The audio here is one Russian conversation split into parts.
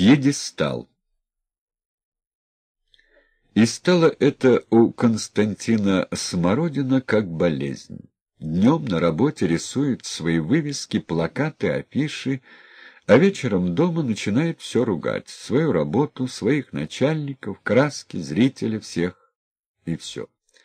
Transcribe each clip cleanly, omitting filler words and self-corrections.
Пьедестал. И стало это у Константина Смородина как болезнь. Днем на работе рисует свои вывески, плакаты, афиши, а вечером дома начинает все ругать. Свою работу, своих начальников, краски, зрителей всех и все.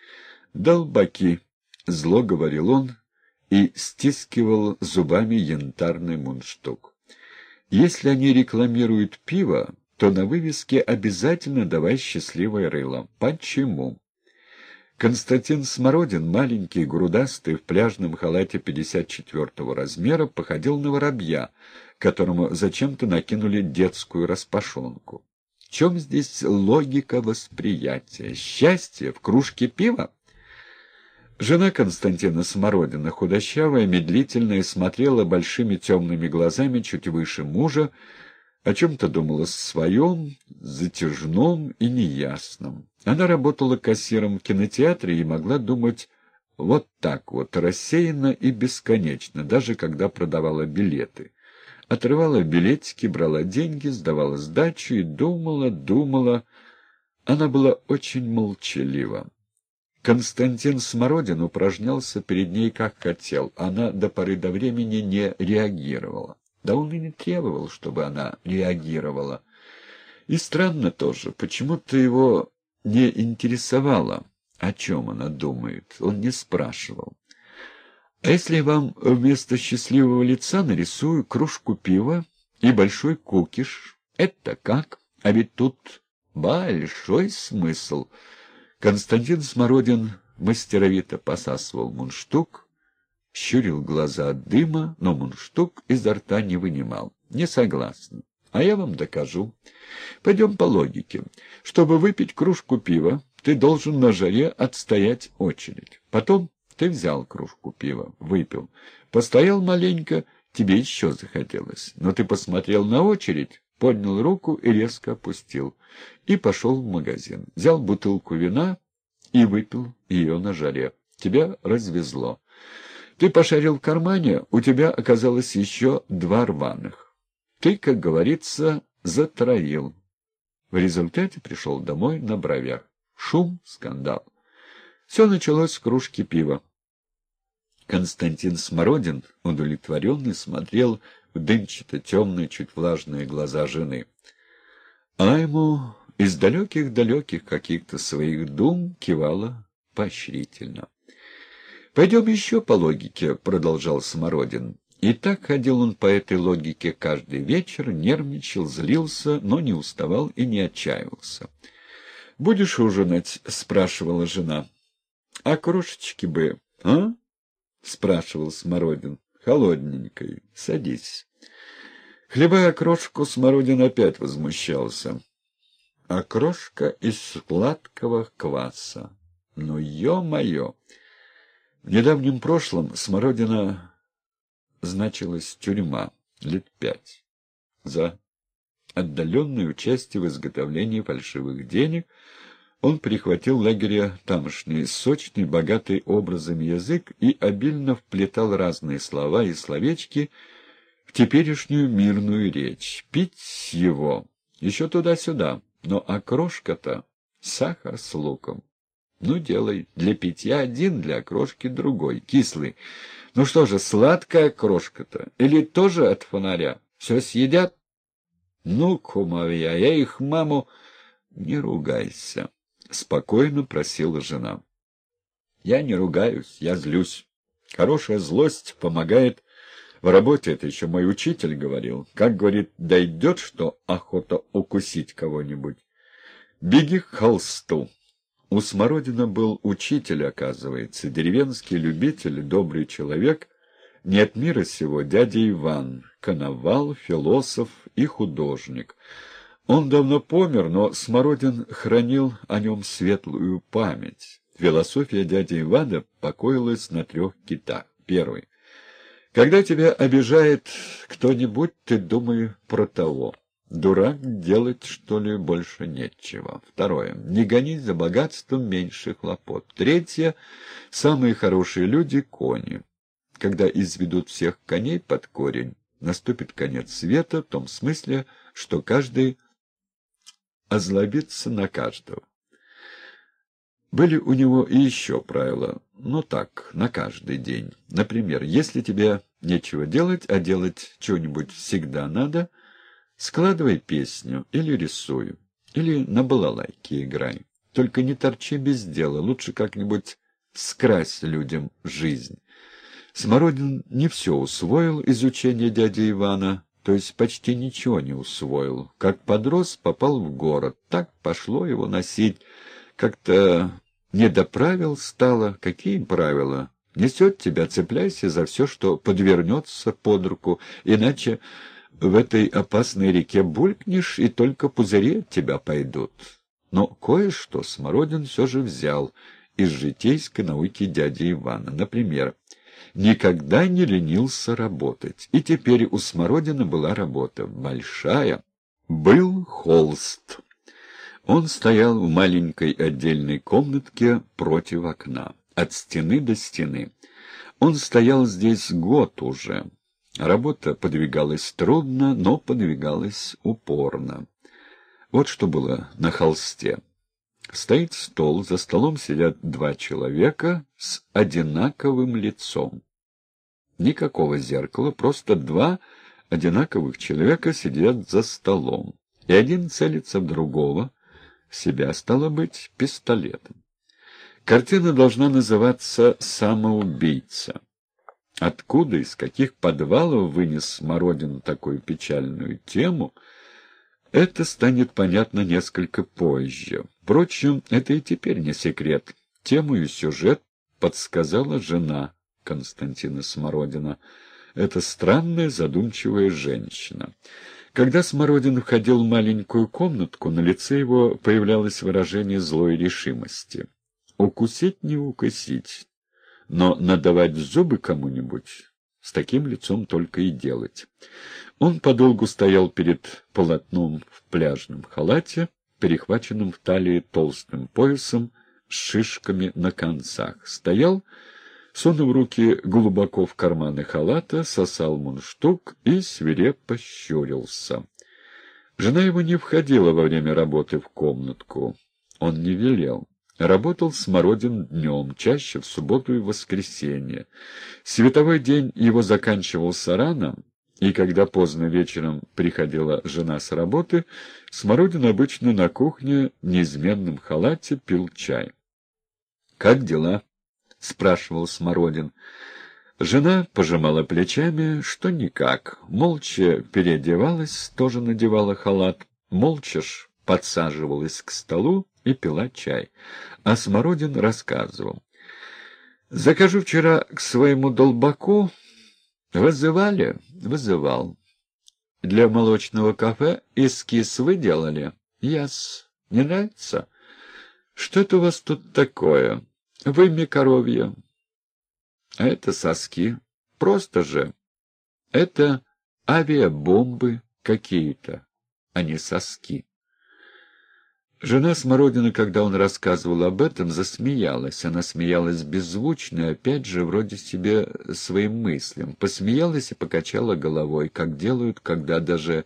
«Долбаки», — зло говорил он и стискивал зубами янтарный мундштук. «Если они рекламируют пиво, то на вывеске обязательно давай счастливое рыло. Почему?» Константин Смородин, маленький, грудастый, в пляжном халате 54-го размера, походил на воробья, которому зачем-то накинули детскую распашонку. В чем здесь логика восприятия? Счастье в кружке пива? Жена Константина Смородина, худощавая, медлительная, смотрела большими темными глазами чуть выше мужа, о чем-то думала своем, затяжном и неясном. Она работала кассиром в кинотеатре и могла думать вот так вот, рассеянно и бесконечно, даже когда продавала билеты. Отрывала билетики, брала деньги, сдавала сдачу и думала. Она была очень молчалива. Константин Смородин упражнялся перед ней как хотел. Она до поры до времени не реагировала. Да он и не требовал, чтобы она реагировала. И странно тоже, почему-то его не интересовало, о чем она думает. Он не спрашивал. «А если я вам вместо счастливого лица нарисую кружку пива и большой кукиш? Это как? А ведь тут большой смысл». Константин Смородин мастеровито посасывал мундштук, щурил глаза от дыма, но мундштук изо рта не вынимал. «Не согласна. А я вам докажу. Пойдем по логике. Чтобы выпить кружку пива, ты должен на жаре отстоять очередь. Потом ты взял кружку пива, выпил. Постоял маленько, тебе еще захотелось. Но ты посмотрел на очередь, поднял руку и резко опустил. И пошел в магазин. Взял бутылку вина и выпил ее на жаре. Тебя развезло. Ты пошарил в кармане, у тебя оказалось еще 2 рваных. Ты, как говорится, затроил. В результате пришел домой на бровях. Шум, скандал. Все началось с кружки пива. Константин Смородин, удовлетворенный, смотрел в дымчато-темные, чуть влажные глаза жены. Она ему из далеких-далеких каких-то своих дум кивала поощрительно. «Пойдем еще по логике», — продолжал Смородин. И так ходил он по этой логике каждый вечер, нервничал, злился, но не уставал и не отчаивался. «Будешь ужинать?» — спрашивала жена. «А крошечки бы, а?» — спрашивал Смородин. «Холодненькой. Садись». Хлебая крошку, Смородин опять возмущался. «А крошка из сладкого кваса. Ну, ё-моё!» В недавнем прошлом Смородина значилась тюрьма лет 5 за отдаленное участие в изготовлении фальшивых денег. Он перехватил в лагере тамошний сочный, богатый образами язык и обильно вплетал разные слова и словечки в теперешнюю мирную речь. Пить его еще туда-сюда, но окрошка-то сахар с луком. Ну, делай, для питья один, для окрошки другой, кислый. Ну что же, сладкая окрошка-то? Или тоже от фонаря? Все съедят? Ну, кумовья, я их маму... Не ругайся, — спокойно просила жена. Я не ругаюсь, я злюсь. Хорошая злость помогает в работе, это еще мой учитель говорил. Как, говорит, дойдет, что охота укусить кого-нибудь, беги к холсту. У Смородина был учитель, оказывается, деревенский любитель, добрый человек, не от мира сего, дядя Иван, коновал, философ и художник. Он давно помер, но Смородин хранил о нем светлую память. Философия дяди Ивана покоилась на 3 китах. Первый. Когда тебя обижает кто-нибудь, ты думай про того. Дурак, делать, что ли, больше нечего. Второе. Не гонись за богатством, меньше хлопот. Третье. Самые хорошие люди — кони. Когда изведут всех коней под корень, Наступит конец света в том смысле, что каждый озлобится на каждого. Были у него и еще правила, но так, на каждый день. Например, если тебе нечего делать, а делать что-нибудь всегда надо, складывай песню или рисуй, или на балалайке играй. Только не торчи без дела, лучше как-нибудь скрась людям жизнь. Смородин не все усвоил из учения дяди Ивана, то есть почти ничего не усвоил. Как подрос, попал в город, так пошло его носить. Как-то не до правил стало. Какие правила? Несет тебя, цепляйся за все, что подвернется под руку, иначе в этой опасной реке булькнешь, и только пузыри от тебя пойдут. Но кое-что Смородин все же взял из житейской науки дяди Ивана. Например, никогда не ленился работать. И теперь у Смородина была работа большая. Был холст. Он стоял в маленькой отдельной комнатке против окна, от стены до стены. Он стоял здесь год уже. Работа подвигалась трудно, но подвигалась упорно. Вот что было на холсте. Стоит стол, за столом сидят два человека с одинаковым лицом. Никакого зеркала, просто два одинаковых человека сидят за столом, и один целится в другого, себя, стало быть, пистолетом. Картина должна называться «Самоубийца». Откуда, из каких подвалов вынес Смородин такую печальную тему, это станет понятно несколько позже. Впрочем, это и теперь не секрет. Тему и сюжет подсказала жена Константина Смородина. Это странная задумчивая женщина. Когда Смородин входил в маленькую комнатку, на лице его появлялось выражение злой решимости. Укусить не укусить, но надавать в зубы кому-нибудь с таким лицом только и делать. Он подолгу стоял перед полотном в пляжном халате, перехваченном в талии толстым поясом с шишками на концах. Стоял, сунув руки глубоко в карманы халата, сосал мундштук и свирепо щурился. Жена его не входила во время работы в комнатку. Он не велел. Работал Смородин днем, чаще в субботу и воскресенье. Световой день его заканчивался рано, и когда поздно вечером приходила жена с работы, Смородин обычно на кухне в неизменном халате пил чай. «Как дела?» — спрашивал Смородин. Жена пожимала плечами, что никак. Молча переодевалась, тоже надевала халат. Молча ж подсаживалась к столу и пила чай. А Смородин рассказывал. «Захожу вчера к своему долбаку. Вызывали?» «Вызывал. Для молочного кафе эскиз вы делали?» «Яс. Не нравится?» «Что это у вас тут такое? Вымя коровье». «А это соски. Просто же. Это авиабомбы какие-то, а не соски». Жена Смородина, когда он рассказывал об этом, засмеялась. Она смеялась беззвучно и опять же вроде себе своим мыслям. Посмеялась и покачала головой, как делают, когда даже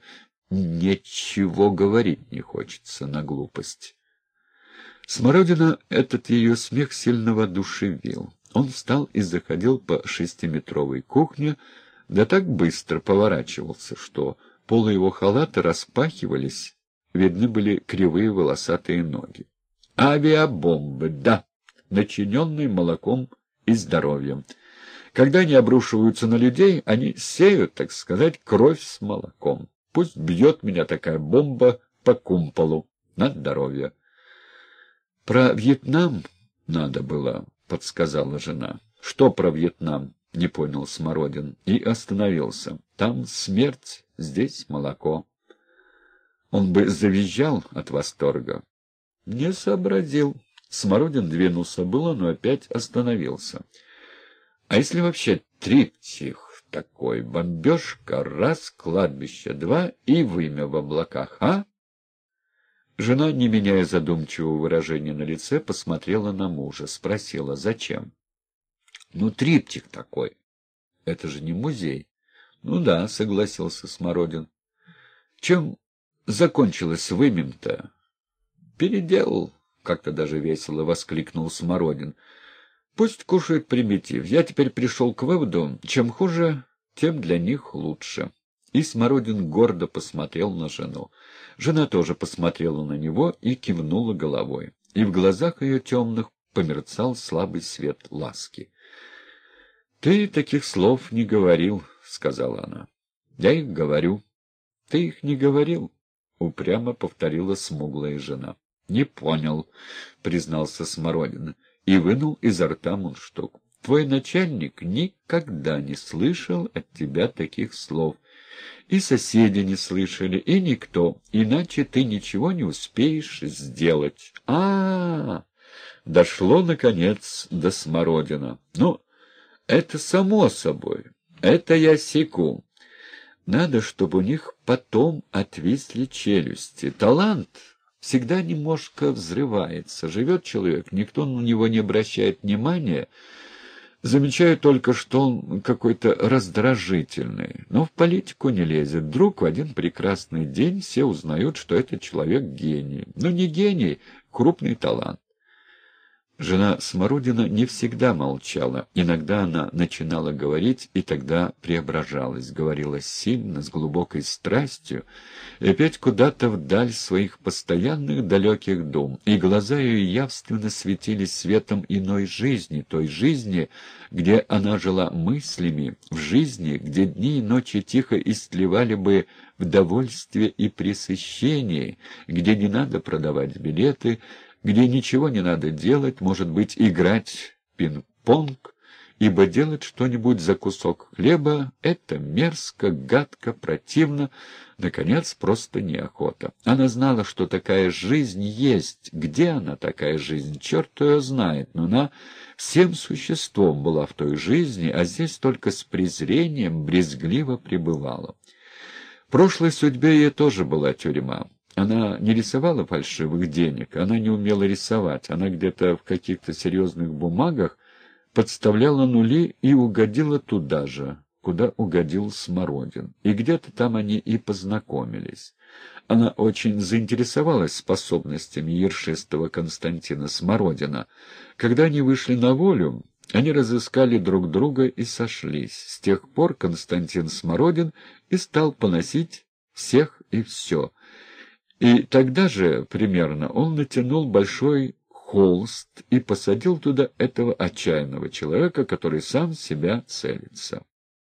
ничего говорить не хочется на глупость. Смородина этот ее смех сильно воодушевил. Он встал и заходил по 6-метровой кухне, да так быстро поворачивался, что полы его халата распахивались, видны были кривые волосатые ноги. Авиабомбы, да, начиненные молоком и здоровьем. Когда они обрушиваются на людей, они сеют, так сказать, кровь с молоком. Пусть бьет меня такая бомба по кумполу. На здоровье. «Про Вьетнам надо было», — подсказала жена. «Что про Вьетнам?» — не понял Смородин и остановился. «Там смерть, здесь молоко». Он бы завизжал от восторга. Не сообразил. Смородин двинулся было, но опять остановился. А если вообще триптих такой? Бомбежка, раз, кладбище, два и вымя в облаках, а? Жена, не меняя задумчивого выражения на лице, посмотрела на мужа, спросила, зачем? Ну, триптих такой. Это же не музей. — Ну да, — согласился Смородин. — Чем закончилось вымем-то? — Переделал, — как-то даже весело воскликнул Смородин. — Пусть кушают примитив. Я теперь пришел к выводу, чем хуже, тем для них лучше. И Смородин гордо посмотрел на жену. Жена тоже посмотрела на него и кивнула головой. И в глазах ее темных померцал слабый свет ласки. — Ты таких слов не говорил, — сказала она. — Я их говорю. — Ты их не говорил, — упрямо повторила смуглая жена. — Не понял, — признался Смородин и вынул изо рта мундштук. — Твой начальник никогда не слышал от тебя таких слов. И соседи не слышали, и никто, иначе ты ничего не успеешь сделать. Дошло, наконец, до Смородина. Ну, это само собой, это я секу. Надо, чтобы у них потом отвисли челюсти. Талант всегда немножко взрывается. Живет человек, никто на него не обращает внимания. Замечаю только, что он какой-то раздражительный, но в политику не лезет. Вдруг в один прекрасный день все узнают, что этот человек гений. Ну, не гений, крупный талант. Жена Смородина не всегда молчала. Иногда она начинала говорить, и тогда преображалась, говорила сильно, с глубокой страстью, и опять куда-то вдаль своих постоянных далеких дум, и глаза ее явственно светились светом иной жизни, той жизни, где она жила мыслями, в жизни, где дни и ночи тихо истлевали бы в довольстве и пресыщении, где не надо продавать билеты, где ничего не надо делать, может быть, играть в пинг-понг, ибо делать что-нибудь за кусок хлеба — это мерзко, гадко, противно, наконец, просто неохота. Она знала, что такая жизнь есть. Где она, такая жизнь? Черт ее знает, но она всем существом была в той жизни, а здесь только с презрением брезгливо пребывала. В прошлой судьбе ей тоже была тюрьма. Она не рисовала фальшивых денег, она не умела рисовать, она где-то в каких-то серьезных бумагах подставляла нули и угодила туда же, куда угодил Смородин. И где-то там они и познакомились. Она очень заинтересовалась способностями ершистого Константина Смородина. Когда они вышли на волю, они разыскали друг друга и сошлись. С тех пор Константин Смородин и стал поносить всех и все. И тогда же, примерно, он натянул большой холст и посадил туда этого отчаянного человека, который сам в себя целится.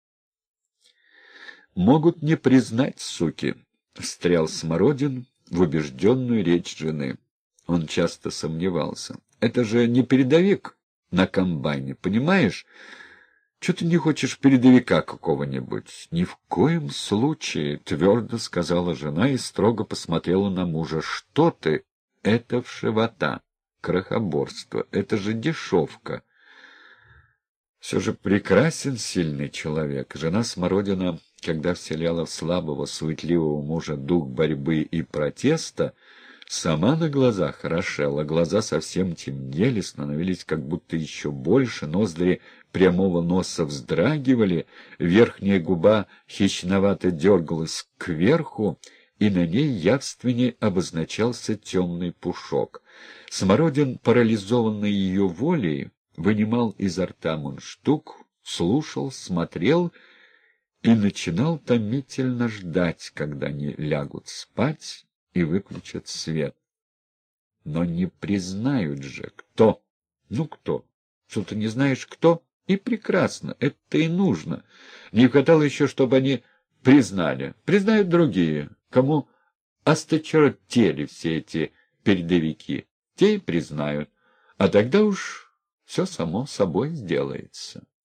«Могут не признать, суки», — встрял Смородин в убежденную речь жены. Он часто сомневался. «Это же не передовик на комбайне, понимаешь? Чего ты не хочешь передовика какого-нибудь?» «Ни в коем случае», — твердо сказала жена и строго посмотрела на мужа. «Что ты? Это вшивота, крохоборство, это же дешевка». Все же прекрасен сильный человек. Жена Смородина, когда вселяла в слабого, суетливого мужа дух борьбы и протеста, сама на глазах хорошела, глаза совсем темнели, становились как будто еще больше, ноздри прямого носа вздрагивали, верхняя губа хищновато дергалась кверху, и на ней явственнее обозначался темный пушок. Смородин, парализованный ее волей, вынимал изо рта мундштук, слушал, смотрел и начинал томительно ждать, когда они лягут спать и выключат свет. Но не признают же, кто? Ну, кто? Что ты не знаешь, кто? И прекрасно, это и нужно. Не хватало еще, чтобы они признали. Признают другие, кому осточертели все эти передовики. Те и признают. А тогда уж все само собой сделается.